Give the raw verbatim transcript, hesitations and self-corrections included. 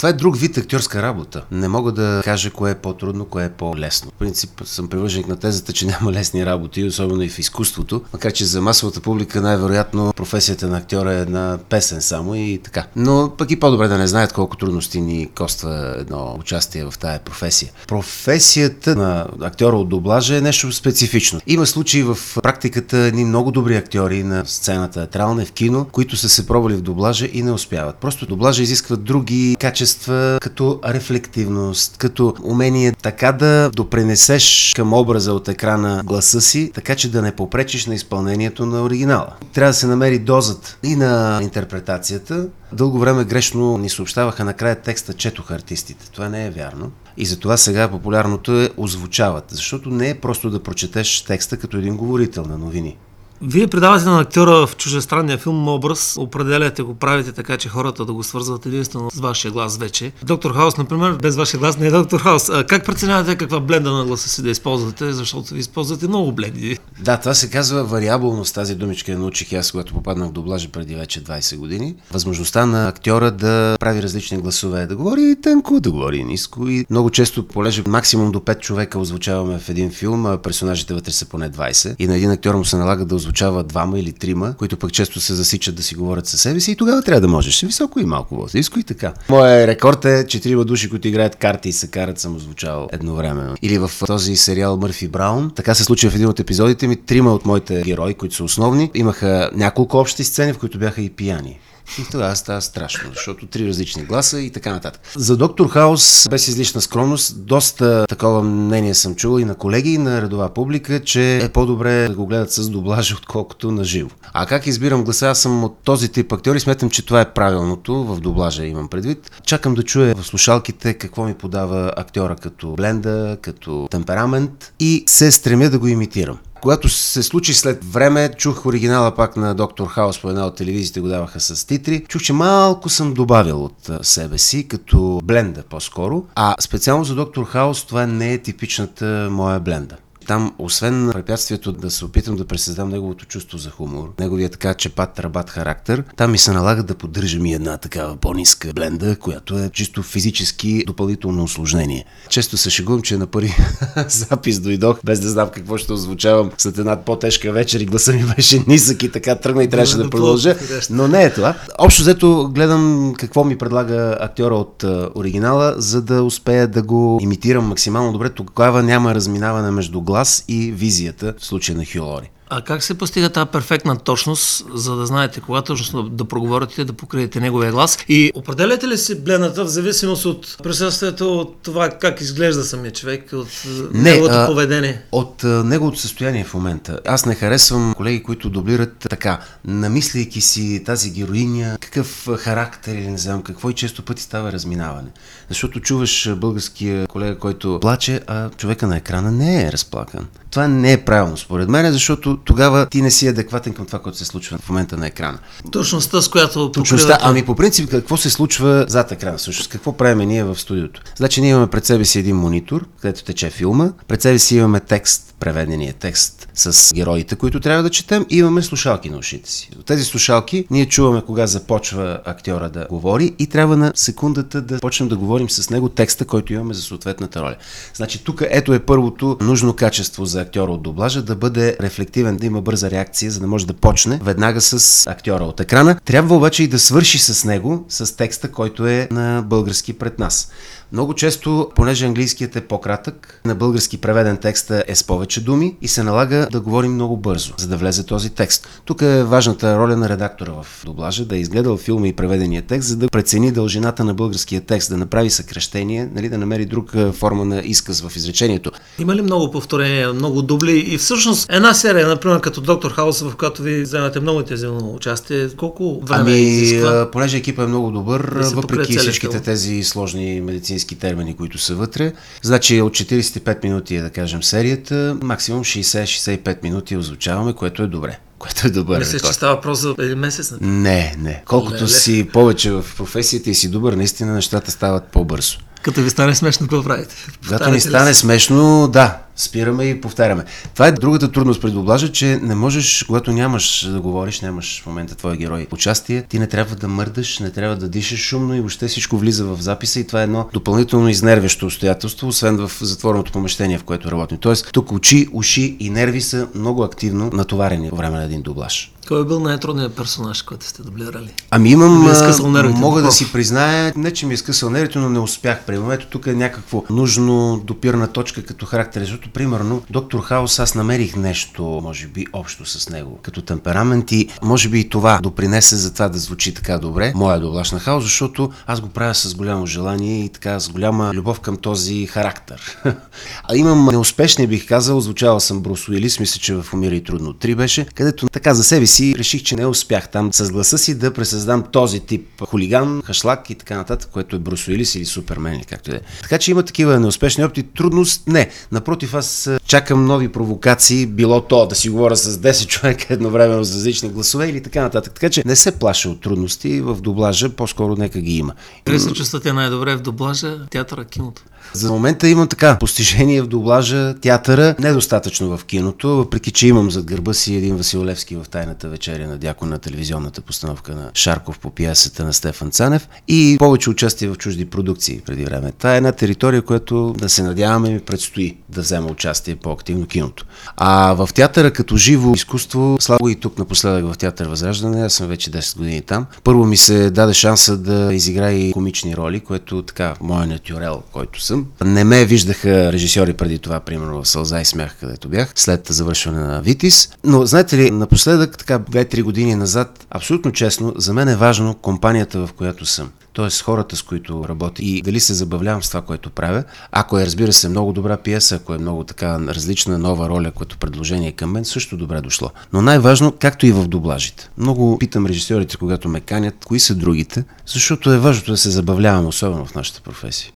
Това е друг вид актьорска работа. Не мога да кажа кое е по-трудно, кое е по-лесно. В принцип съм привърженик на тезата, че няма лесни работи, особено и в изкуството. Макар че за масовата публика най-вероятно професията на актьора е една песен само и така. Но пък и по-добре да не знаят колко трудности ни коства едно участие в тая професия. Професията на актьора от дублажа е нещо специфично. Има случаи в практиката едни много добри актьори на сцената театрална и в кино, които са се пробвали в дублажа и не успяват. Просто дублажа изисква други качества, като рефлективност, като умение така да допренесеш към образа от екрана гласа си, така че да не попречиш на изпълнението на оригинала. Трябва да се намери дозата и на интерпретацията. Дълго време грешно ни съобщаваха накрая текста, четоха артистите. Това не е вярно. И затова сега популярното е озвучават, защото не е просто да прочетеш текста като един говорител на новини. Вие предавате на актьора в чуждестранния филм образ, определяте го, правите така, че хората да го свързват единствено с вашия глас вече. Доктор Хаус, например, без вашия глас не е Доктор Хаус. А как преценявате каква бленда на гласа си да използвате, защото ви използвате много бленди? Да, това се казва вариабилност. Тази думичка я научих аз, когато попаднах в дублажа преди вече двайсет години. Възможността на актьора да прави различни гласове, да говори тънко, да говори ниско и много често, понеже максимум до пет човека озвучаваме в един филм, а персонажите вътре са поне двайсет и на един актьор му се налага да озвучава двама или трима, които пък често се засичат да си говорят със себе си и тогава трябва да можеш високо и малко ниско и така. Моя рекорд е четирима души, които играят карти и се карат, съм озвучавал едновременно. Или в този сериал Мърфи Браун, така се случи в един от епизодите ми, трима от моите герои, които са основни, имаха няколко общи сцени, в които бяха и пияни. И тогава става страшно, защото три различни гласа и така нататък. За Доктор Хаус, без излишна скромност, доста такова мнение съм чул и на колеги, и на редова публика, че е по-добре да го гледат с дублажа, отколкото на живо. А как избирам гласа? Аз съм от този тип актьори, смятам, че това е правилното, в дублажа имам предвид. Чакам да чуя в слушалките какво ми подава актьора като бленда, като темперамент и се стремя да го имитирам. Когато се случи след време, чух оригинала пак на Доктор Хаус по една от телевизиите, го даваха с титри. Чух, че малко съм добавил от себе си, като бленда по-скоро. А специално за Доктор Хаус това не е типичната моя бленда. Там, освен препятствието да се опитам да пресъздам неговото чувство за хумор, неговия така чепат, рабат характер, там ми се налага да поддържам и една такава по-ниска бленда, която е чисто физически допълнително усложнение. Често се шегувам, че на първи запис дойдох, без да знам какво ще озвучавам след една по-тежка вечер и гласа ми беше нисък и така тръгна и трябваше да, да продължа. Но не е това. Общо взето гледам какво ми предлага актьора от а, оригинала, за да успея да го имитирам максимално добре. Тогава няма разминаване между глас и визията в случая на Хю Лори. А как се постига тази перфектна точност, за да знаете кога точно да проговорите, да покриете неговия глас? И определяте ли си блената в зависимост от присъствието, от това как изглежда самия човек, от не, неговото а, поведение? От а, неговото състояние в момента. Аз не харесвам колеги, които дублират така, намисляйки си тази героиня, какъв характер или не знам какво и често пъти става разминаване. Защото чуваш българския колега, който плаче, а човека на екрана не е разплакан. Това не е правилно според мен, защото тогава ти не си адекватен към това, което се случва в момента на екрана. Точността, с която Точността, ами по принцип какво се случва зад екрана, всъщност какво правим ние в студиото? Значи ние имаме пред себе си един монитор, където тече филма, пред себе си имаме текст, преведения текст с героите, които трябва да четем и имаме слушалки на ушите си. От тези слушалки ние чуваме кога започва актьора да говори и трябва на секундата да почнем да говорим с него текста, който имаме за съответната роля. Значи тук ето е първото нужно качество за актьора от дублажа, да бъде рефлективен, да има бърза реакция, за да може да почне веднага с актьора от екрана. Трябва обаче и да свърши с него, с текста, който е на български пред нас. Много често, понеже английският е по-кратък, на български преведен текста е с повече думи и се налага да говорим много бързо, за да влезе този текст. Тук е важната роля на редактора в дублажа, да е изгледал филма и преведения текст, за да прецени дължината на българския текст, да направи съкращение, нали, да намери друга форма на изказ в изречението. Има ли много повторения, много дубли и всъщност една серия, например като Доктор Хаус, в която ви вземате много интензивно участие, колко време ами, изисква? Понеже екипа е много добър, да въпреки всичките тези сложни медицински термини, които са вътре. Значи от четирийсет и пет минути е, да кажем, серията, максимум шейсет до шейсет и пет минути озвучаваме, което е добре. Което е добър. Мисля, че става въпрос за един месец? Не, не. Колкото Леле. си повече в професията и си добър, наистина нещата стават по-бързо. Като ви стане смешно, какво правите? Когато ми стане смешно, да. спираме и повтаряме. Това е другата трудност при дублажа, че не можеш, когато нямаш да говориш, нямаш в момента твой герой участие, ти не трябва да мърдаш, не трябва да дишаш шумно и въобще всичко влиза в записа и това е едно допълнително изнервящо обстоятелство, освен в затвореното помещение, в което работим. Тоест, тук очи, уши и нерви са много активно натоварени по време на един дублаж. Кой е бил най-трудният персонаж, който сте дублирали? Ами имам, е мога да си призная, не че ми е скъсал нервите, но не успях. Примерно, ето тук е някакво нужно допирна точка като характер, защото, примерно, доктор Хаус, аз намерих нещо, може би, общо с него, като темперамент и може би и това допринесе за това да звучи така добре, моя дублаж на Хаус, защото аз го правя с голямо желание и така с голяма любов към този характер. А имам неуспешни, бих казал, звучала съм Брус Уилис, мисля, че в Умира и трудно три беше, където така за себе си реших, че не успях там с гласа си да пресъздам този тип хулиган, хашлак и така нататък, което е Брус Уилис или Супермен или както и да е. Така че има такива неуспешни опити. Трудност не. Напротив, аз чакам нови провокации, било то да си говоря с десет човека едновременно с различни гласове или така нататък. Така че не се плаша от трудности в дублажа, по-скоро нека ги има. Къде се чувствате най-добре в дублажа, театъра, киното? За момента имам така постижение в дублажа, театъра, недостатъчно в киното, въпреки че имам зад гърба си един Васил Левски в Тайната вечеря на Дякон на телевизионната постановка на Шарков по пиесата на Стефан Цанев и повече участие в чужди продукции преди време. Това е една територия, която да се надяваме ми предстои да взема участие по-активно киното. А в театъра като живо изкуство, слабо и тук напоследък в театър Възраждане, аз съм вече десет години там. Първо ми се даде шанса да изиграя и комични роли, което така моя натюрел, който съм. Не ме виждаха режисьори преди това, примерно в Сълза и смях, където бях, след завършване на Витис. Но знаете ли, напоследък, така две-три години назад, абсолютно честно, за мен е важно компанията, в която съм. Тоест хората, с които работя и дали се забавлявам с това, което правя. Ако е, разбира се, много добра пиеса, ако е много така различна нова роля, което предложение към мен, също добре дошло. Но най-важно, както и в дублажите. Много питам режисьорите, когато ме канят, кои са другите, защото е важно да се забавлявам, особено в нашата професия.